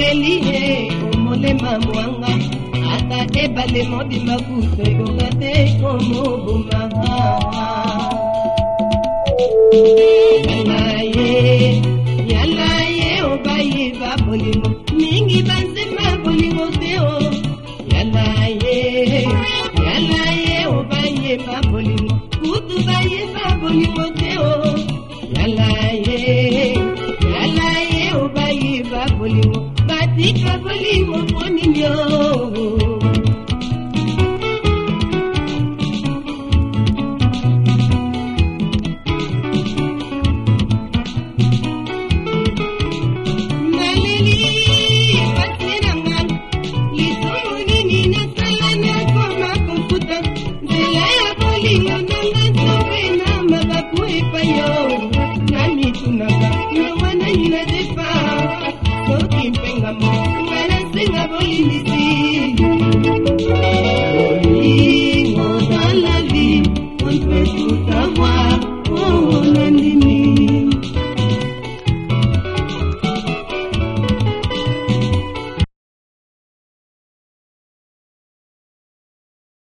elie omole mamwanga ata ebale mobima kuse okate komobuma yalaye obaye babolimo mingi banzema bolimo teo yalaye obaye babolimo kutu baye babolimo teo yalaye obaye babolimo batika bolimo poninyo